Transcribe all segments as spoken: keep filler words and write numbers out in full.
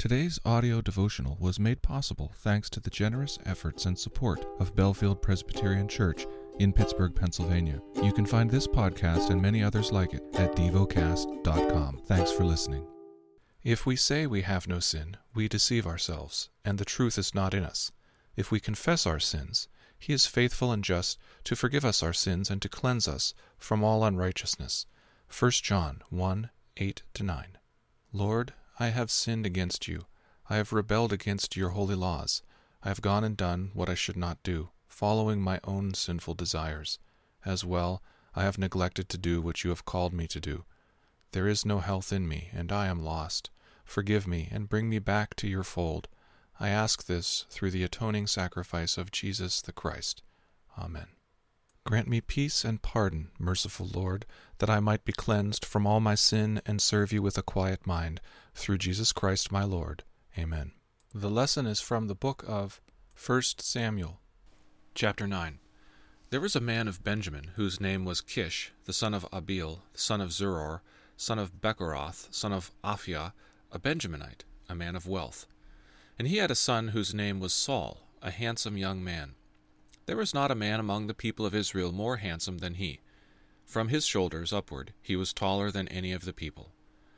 Today's audio devotional was made possible thanks to the generous efforts and support of Bellefield Presbyterian Church in Pittsburgh, Pennsylvania. You can find this podcast and many others like it at devocast dot com. Thanks for listening. If we say we have no sin, we deceive ourselves, and the truth is not in us. If we confess our sins, He is faithful and just to forgive us our sins and to cleanse us from all unrighteousness. First John one, eight to nine. Lord, I have sinned against you. I have rebelled against your holy laws. I have gone and done what I should not do, following my own sinful desires. As well, I have neglected to do what you have called me to do. There is no health in me, and I am lost. Forgive me and bring me back to your fold. I ask this through the atoning sacrifice of Jesus the Christ. Amen. Grant me peace and pardon, merciful Lord, that I might be cleansed from all my sin and serve you with a quiet mind, through Jesus Christ my Lord. Amen. The lesson is from the book of First Samuel, chapter nine. There was a man of Benjamin, whose name was Kish, the son of Abiel, son of Zeror, son of Bechorath, son of Aphiah, a Benjaminite, a man of wealth. And he had a son whose name was Saul, a handsome young man. There was not a man among the people of Israel more handsome than he. From his shoulders upward he was taller than any of the people.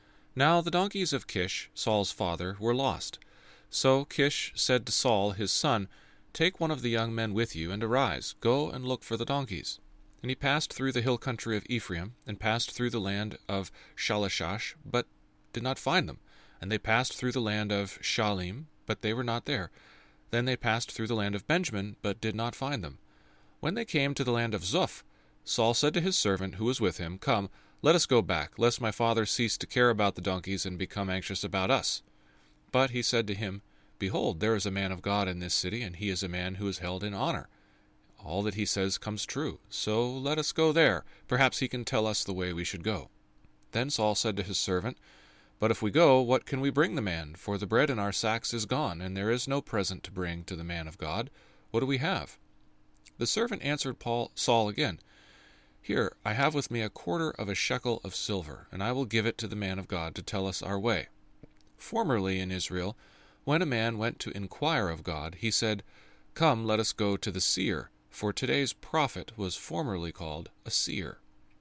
Now the donkeys of Kish, Saul's father, were lost. So Kish said to Saul his son, Take one of the young men with you, and arise, go and look for the donkeys. And he passed through the hill country of Ephraim, and passed through the land of Shalashash, but did not find them. And they passed through the land of Shalim, but they were not there. Then they passed through the land of Benjamin, but did not find them. When they came to the land of Zuph, Saul said to his servant who was with him, Come, let us go back, lest my father cease to care about the donkeys and become anxious about us. But he said to him, Behold, there is a man of God in this city, and he is a man who is held in honor. All that he says comes true, so let us go there. Perhaps he can tell us the way we should go. Then Saul said to his servant, But if we go, what can we bring the man? For the bread in our sacks is gone, and there is no present to bring to the man of God. What do we have? The servant answered Paul, Saul again, Here, I have with me a quarter of a shekel of silver, and I will give it to the man of God to tell us our way. Formerly in Israel, when a man went to inquire of God, he said, Come, let us go to the seer, for today's prophet was formerly called a seer.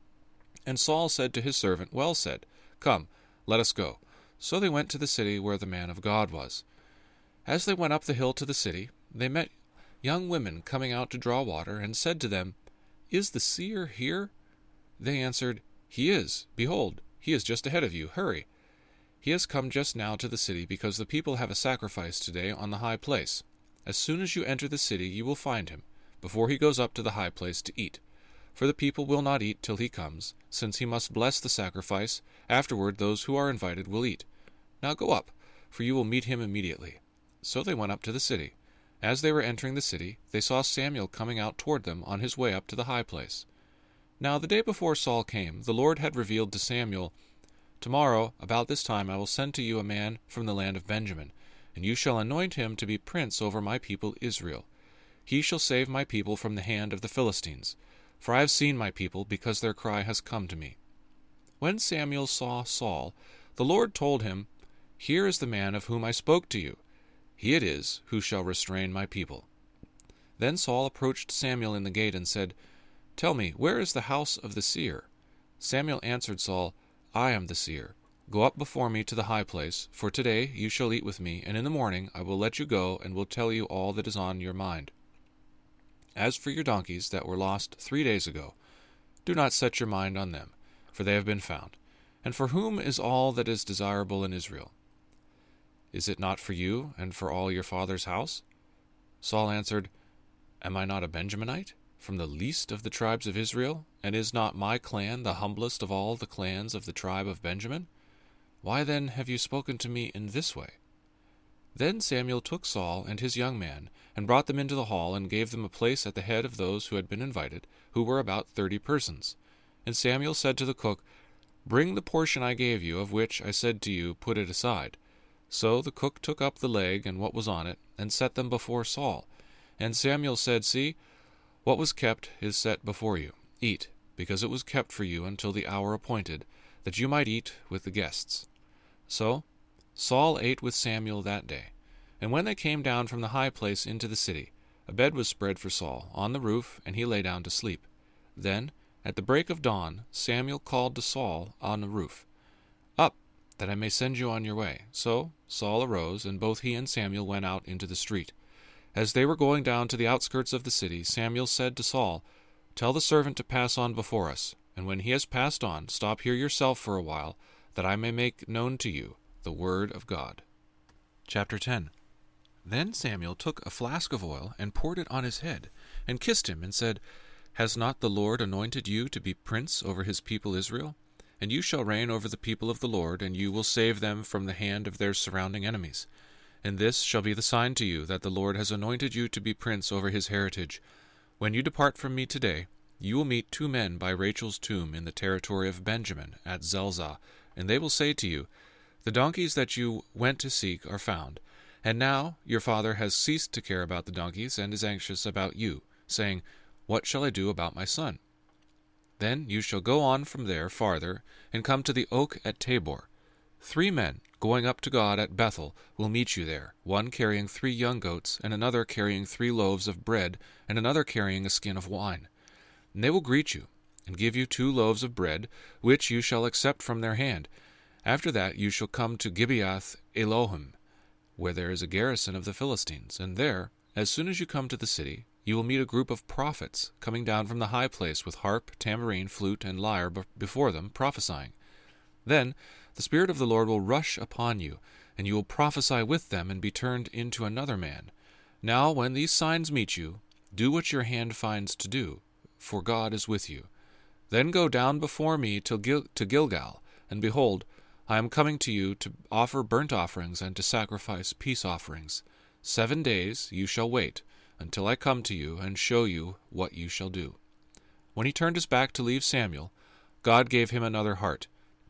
And Saul said to his servant, Well said, Come, let us go. So they went to the city where the man of God was. As they went up the hill to the city, they met young women coming out to draw water, and said to them, Is the seer here? They answered, He is. Behold, he is just ahead of you. Hurry. He has come just now to the city, because the people have a sacrifice today on the high place. As soon as you enter the city, you will find him, before he goes up to the high place to eat. For the people will not eat till he comes, since he must bless the sacrifice. Afterward those who are invited will eat. Now go up, for you will meet him immediately. So they went up to the city. As they were entering the city, they saw Samuel coming out toward them on his way up to the high place. Now the day before Saul came, the Lord had revealed to Samuel, Tomorrow, about this time, I will send to you a man from the land of Benjamin, and you shall anoint him to be prince over my people Israel. He shall save my people from the hand of the Philistines. For I have seen my people, because their cry has come to me. When Samuel saw Saul, the Lord told him, Here is the man of whom I spoke to you. He it is who shall restrain my people. Then Saul approached Samuel in the gate and said, Tell me, where is the house of the seer? Samuel answered Saul, I am the seer. Go up before me to the high place, for today you shall eat with me, and in the morning I will let you go, and will tell you all that is on your mind. As for your donkeys that were lost three days ago, do not set your mind on them, for they have been found. And for whom is all that is desirable in Israel? Is it not for you and for all your father's house? Saul answered, Am I not a Benjaminite, from the least of the tribes of Israel? And is not my clan the humblest of all the clans of the tribe of Benjamin? Why then have you spoken to me in this way? Then Samuel took Saul and his young man, and brought them into the hall, and gave them a place at the head of those who had been invited, who were about thirty persons. And Samuel said to the cook, Bring the portion I gave you, of which I said to you, Put it aside. So the cook took up the leg and what was on it, and set them before Saul. And Samuel said, See, what was kept is set before you. Eat, because it was kept for you until the hour appointed, that you might eat with the guests. So Saul ate with Samuel that day. And when they came down from the high place into the city, a bed was spread for Saul on the roof, and he lay down to sleep. Then, at the break of dawn, Samuel called to Saul on the roof, "Up, that I may send you on your way." So Saul arose, and both he and Samuel went out into the street. As they were going down to the outskirts of the city, Samuel said to Saul, "Tell the servant to pass on before us, and when he has passed on, stop here yourself for a while, that I may make known to you the word of God." Chapter ten. Then Samuel took a flask of oil and poured it on his head, and kissed him, and said, "Has not the Lord anointed you to be prince over his people Israel? And you shall reign over the people of the Lord, and you will save them from the hand of their surrounding enemies. And this shall be the sign to you that the Lord has anointed you to be prince over his heritage. When you depart from me today, you will meet two men by Rachel's tomb in the territory of Benjamin at Zelzah, and they will say to you, 'The donkeys that you went to seek are found.' And now your father has ceased to care about the donkeys and is anxious about you, saying, 'What shall I do about my son?' Then you shall go on from there farther, and come to the oak at Tabor. Three men, going up to God at Bethel, will meet you there, one carrying three young goats, and another carrying three loaves of bread, and another carrying a skin of wine. And they will greet you, and give you two loaves of bread, which you shall accept from their hand. After that you shall come to Gibeath Elohim, where there is a garrison of the Philistines, and there, as soon as you come to the city, you will meet a group of prophets coming down from the high place with harp, tambourine, flute, and lyre before them, prophesying. Then the Spirit of the Lord will rush upon you, and you will prophesy with them and be turned into another man. Now when these signs meet you, do what your hand finds to do, for God is with you. Then go down before me to, Gil- to Gilgal, and behold, I am coming to you to offer burnt offerings and to sacrifice peace offerings. Seven days you shall wait, until I come to you and show you what you shall do." When he turned his back to leave Samuel, God gave him another heart.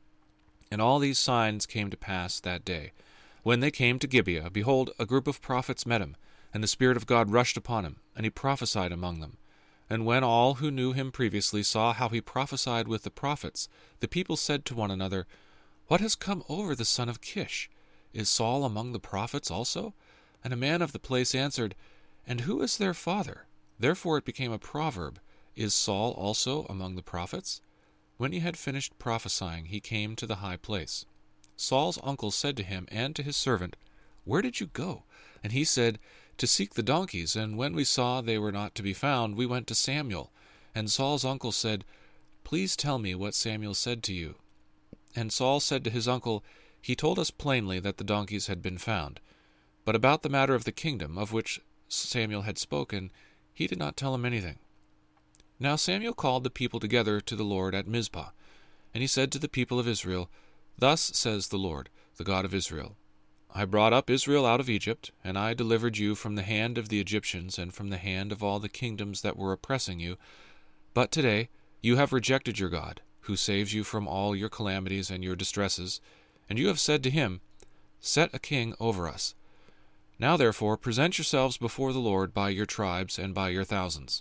And all these signs came to pass that day. When they came to Gibeah, behold, a group of prophets met him, and the Spirit of God rushed upon him, and he prophesied among them. And when all who knew him previously saw how he prophesied with the prophets, the people said to one another, "What has come over the son of Kish? Is Saul among the prophets also?" And a man of the place answered, "And who is their father?" Therefore it became a proverb, "Is Saul also among the prophets?" When he had finished prophesying, he came to the high place. Saul's uncle said to him and to his servant, "Where did you go?" And he said, "To seek the donkeys, and when we saw they were not to be found, we went to Samuel." And Saul's uncle said, "Please tell me what Samuel said to you." And Saul said to his uncle, "He told us plainly that the donkeys had been found. But about the matter of the kingdom, of which Samuel had spoken, he did not tell him anything." Now Samuel called the people together to the Lord at Mizpah. And he said to the people of Israel, "Thus says the Lord, the God of Israel, I brought up Israel out of Egypt, and I delivered you from the hand of the Egyptians and from the hand of all the kingdoms that were oppressing you. But today you have rejected your God, who saves you from all your calamities and your distresses, and you have said to him, 'Set a king over us.' Now therefore present yourselves before the Lord by your tribes and by your thousands."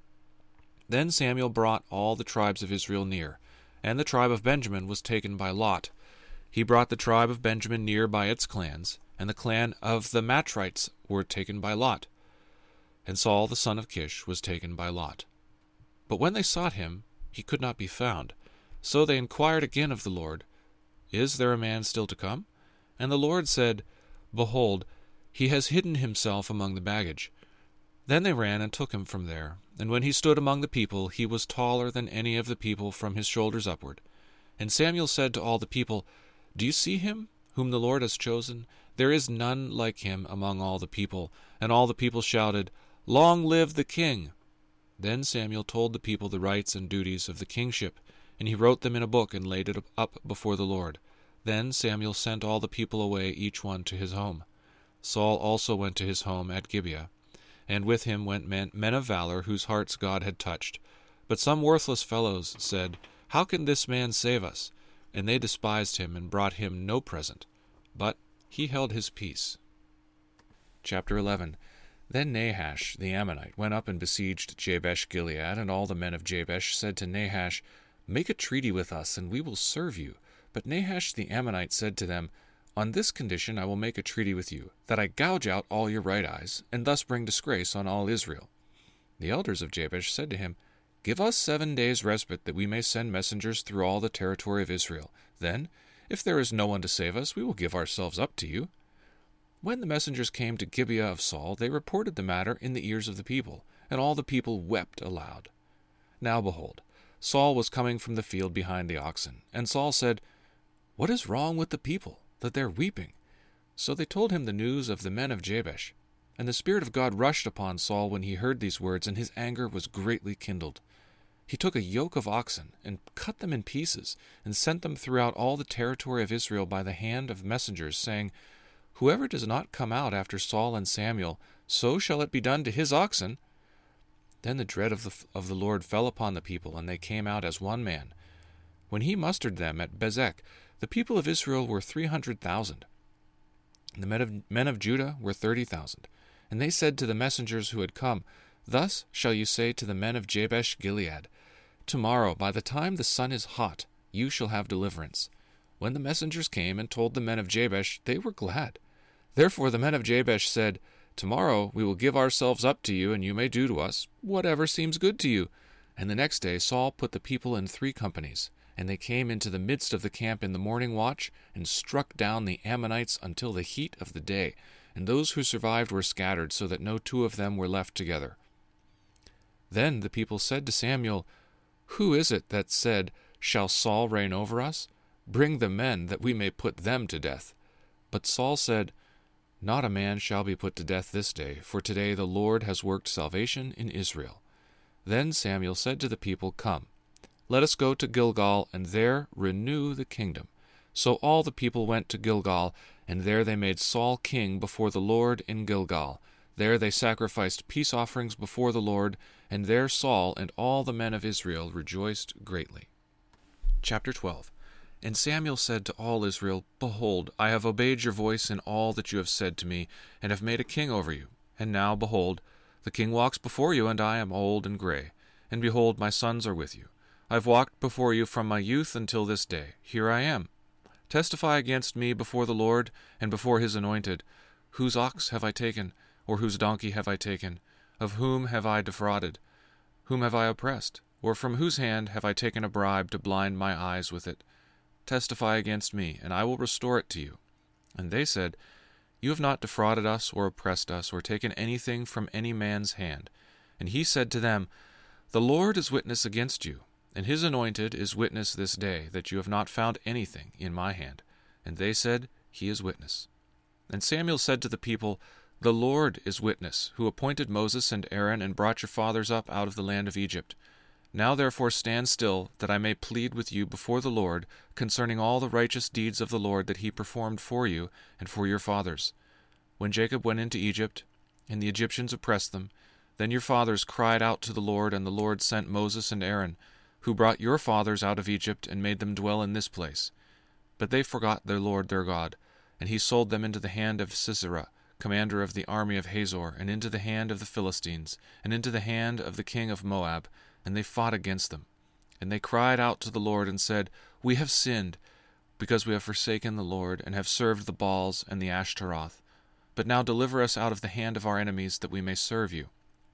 Then Samuel brought all the tribes of Israel near, and the tribe of Benjamin was taken by lot. He brought the tribe of Benjamin near by its clans, and the clan of the Matrites were taken by lot. And Saul the son of Kish was taken by lot. But when they sought him, he could not be found. So they inquired again of the Lord, "Is there a man still to come?" And the Lord said, "Behold, he has hidden himself among the baggage." Then they ran and took him from there. And when he stood among the people, he was taller than any of the people from his shoulders upward. And Samuel said to all the people, "Do you see him, whom the Lord has chosen? There is none like him among all the people." And all the people shouted, "Long live the king!" Then Samuel told the people the rights and duties of the kingship, and he wrote them in a book and laid it up before the Lord. Then Samuel sent all the people away, each one to his home. Saul also went to his home at Gibeah, and with him went men, men of valor whose hearts God had touched. But some worthless fellows said, "How can this man save us?" And they despised him and brought him no present. But he held his peace. Chapter eleven. Then Nahash the Ammonite went up and besieged Jabesh-Gilead, and all the men of Jabesh said to Nahash, "Make a treaty with us, and we will serve you." But Nahash the Ammonite said to them, On this condition I will make a treaty with you, that I gouge out all your right eyes, and thus bring disgrace on all Israel. The elders of Jabesh said to him, Give us seven days' respite, that we may send messengers through all the territory of Israel. Then, if there is no one to save us, we will give ourselves up to you. When the messengers came to Gibeah of Saul, they reported the matter in the ears of the people, and all the people wept aloud. Now behold, Saul was coming from the field behind the oxen, and Saul said, What is wrong with the people, that they are weeping? So they told him the news of the men of Jabesh. And the Spirit of God rushed upon Saul when he heard these words, and his anger was greatly kindled. He took a yoke of oxen, and cut them in pieces, and sent them throughout all the territory of Israel by the hand of messengers, saying, Whoever does not come out after Saul and Samuel, so shall it be done to his oxen. Then the dread of the, of the Lord fell upon the people, and they came out as one man. When he mustered them at Bezek, the people of Israel were three hundred thousand. The men of, men of Judah were thirty thousand. And they said to the messengers who had come, Thus shall you say to the men of Jabesh Gilead, Tomorrow, by the time the sun is hot, you shall have deliverance. When the messengers came and told the men of Jabesh, they were glad. Therefore the men of Jabesh said, Tomorrow we will give ourselves up to you, and you may do to us whatever seems good to you. And the next day Saul put the people in three companies, and they came into the midst of the camp in the morning watch, and struck down the Ammonites until the heat of the day. And those who survived were scattered, so that no two of them were left together. Then the people said to Samuel, Who is it that said, Shall Saul reign over us? Bring the men, that we may put them to death. But Saul said, Not a man shall be put to death this day, for today the Lord has worked salvation in Israel. Then Samuel said to the people, Come, let us go to Gilgal, and there renew the kingdom. So all the people went to Gilgal, and there they made Saul king before the Lord in Gilgal. There they sacrificed peace offerings before the Lord, and there Saul and all the men of Israel rejoiced greatly. Chapter twelve. And Samuel said to all Israel, Behold, I have obeyed your voice in all that you have said to me, and have made a king over you. And now, behold, the king walks before you, and I am old and gray. And behold, my sons are with you. I have walked before you from my youth until this day. Here I am. Testify against me before the Lord, and before his anointed. Whose ox have I taken, or whose donkey have I taken? Of whom have I defrauded? Whom have I oppressed? Or from whose hand have I taken a bribe to blind my eyes with it? Testify against me, and I will restore it to you. And they said, You have not defrauded us, or oppressed us, or taken anything from any man's hand. And he said to them, The Lord is witness against you, and his anointed is witness this day, that you have not found anything in my hand. And they said, He is witness. And Samuel said to the people, The Lord is witness, who appointed Moses and Aaron, and brought your fathers up out of the land of Egypt. Now therefore stand still, that I may plead with you before the Lord concerning all the righteous deeds of the Lord that he performed for you and for your fathers. When Jacob went into Egypt, and the Egyptians oppressed them, then your fathers cried out to the Lord, and the Lord sent Moses and Aaron, who brought your fathers out of Egypt and made them dwell in this place. But they forgot their Lord their God, and he sold them into the hand of Sisera, commander of the army of Hazor, and into the hand of the Philistines, and into the hand of the king of Moab, and they fought against them. And they cried out to the Lord and said, We have sinned, because we have forsaken the Lord, and have served the Baals and the Ashtaroth. But now deliver us out of the hand of our enemies, that we may serve you.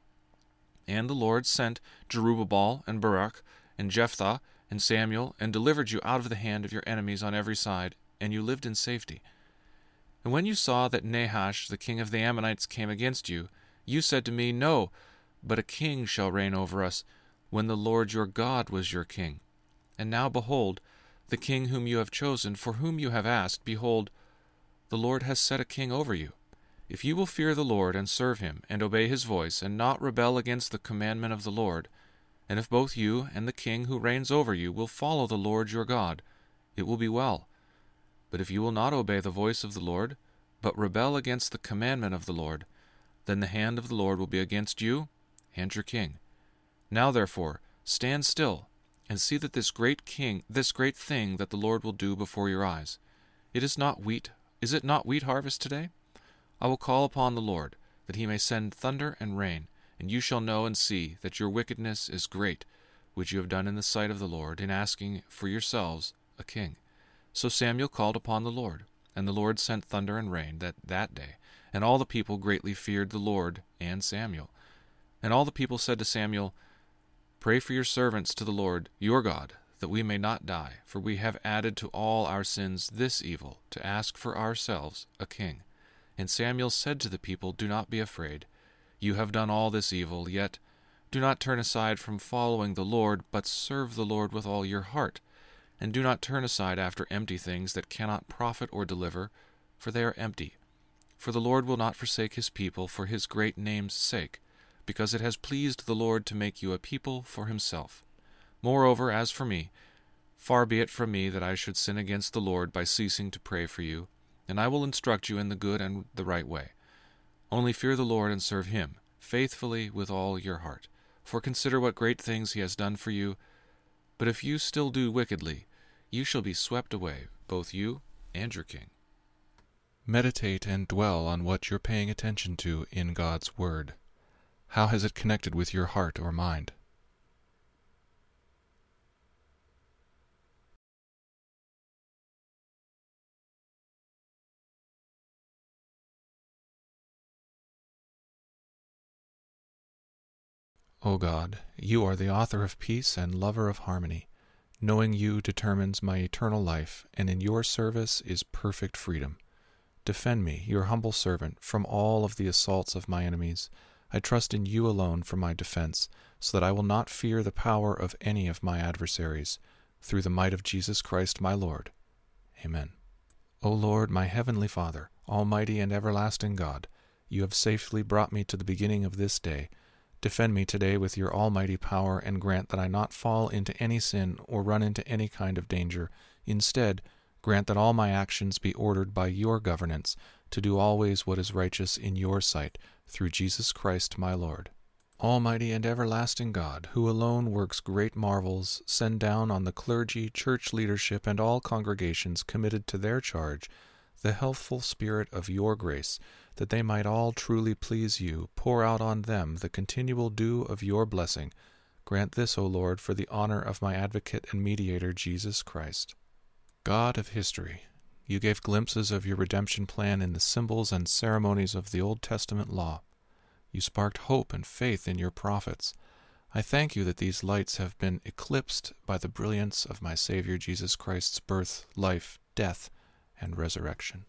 And the Lord sent Jerubbaal and Barak, and Jephthah, and Samuel, and delivered you out of the hand of your enemies on every side, and you lived in safety. And when you saw that Nahash, the king of the Ammonites, came against you, you said to me, No, but a king shall reign over us, when the Lord your God was your king. And now, behold, the king whom you have chosen, for whom you have asked, behold, the Lord has set a king over you. If you will fear the Lord, and serve him, and obey his voice, and not rebel against the commandment of the Lord, and if both you and the king who reigns over you will follow the Lord your God, it will be well. But if you will not obey the voice of the Lord, but rebel against the commandment of the Lord, then the hand of the Lord will be against you and your king. Now therefore, stand still, and see that this great king, this great thing that the Lord will do before your eyes. It is not wheat, is it not wheat harvest today? I will call upon the Lord, that he may send thunder and rain, and you shall know and see that your wickedness is great, which you have done in the sight of the Lord, in asking for yourselves a king. So Samuel called upon the Lord. And the Lord sent thunder and rain that, that day, and all the people greatly feared the Lord and Samuel. And all the people said to Samuel, Pray for your servants to the Lord your God, that we may not die, for we have added to all our sins this evil, to ask for ourselves a king. And Samuel said to the people, Do not be afraid. You have done all this evil, yet do not turn aside from following the Lord, but serve the Lord with all your heart. And do not turn aside after empty things that cannot profit or deliver, for they are empty. For the Lord will not forsake his people for his great name's sake, because it has pleased the Lord to make you a people for himself. Moreover, as for me, far be it from me that I should sin against the Lord by ceasing to pray for you, and I will instruct you in the good and the right way. Only fear the Lord and serve him, faithfully with all your heart. For consider what great things he has done for you. But if you still do wickedly, you shall be swept away, both you and your king. Meditate and dwell on what you're paying attention to in God's Word. How has it connected with your heart or mind? O God, you are the author of peace and lover of harmony. Knowing you determines my eternal life, and in your service is perfect freedom. Defend me, your humble servant, from all of the assaults of my enemies. I trust in you alone for my defense, so that I will not fear the power of any of my adversaries. Through the might of Jesus Christ my Lord. Amen. O Lord, my heavenly Father, almighty and everlasting God, you have safely brought me to the beginning of this day. Defend me today with your almighty power, and grant that I not fall into any sin or run into any kind of danger. Instead, grant that all my actions be ordered by your governance, to do always what is righteous in your sight, through Jesus Christ my Lord. Almighty and everlasting God, who alone works great marvels, send down on the clergy, church leadership, and all congregations committed to their charge the healthful spirit of your grace, that they might all truly please you. Pour out on them the continual dew of your blessing. Grant this, O Lord, for the honor of my advocate and mediator, Jesus Christ. God of history, you gave glimpses of your redemption plan in the symbols and ceremonies of the Old Testament law. You sparked hope and faith in your prophets. I thank you that these lights have been eclipsed by the brilliance of my Savior Jesus Christ's birth, life, death, and resurrection.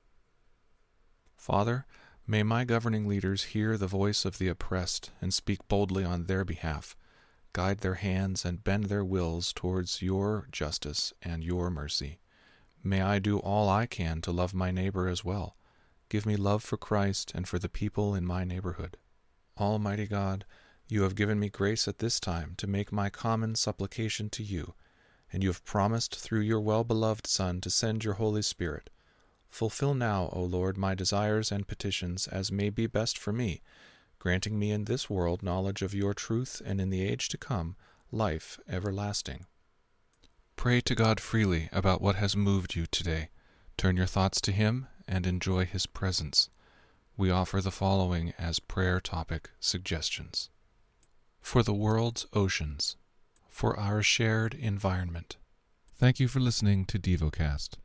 Father, may my governing leaders hear the voice of the oppressed and speak boldly on their behalf. Guide their hands and bend their wills towards your justice and your mercy. May I do all I can to love my neighbor as well. Give me love for Christ and for the people in my neighborhood. Almighty God, you have given me grace at this time to make my common supplication to you, and you have promised through your well-beloved Son to send your Holy Spirit. Fulfill now, O Lord, my desires and petitions as may be best for me, granting me in this world knowledge of your truth, and in the age to come, life everlasting. Pray to God freely about what has moved you today. Turn your thoughts to him and enjoy his presence. We offer the following as prayer topic suggestions. For the world's oceans. For our shared environment. Thank you for listening to DevoCast.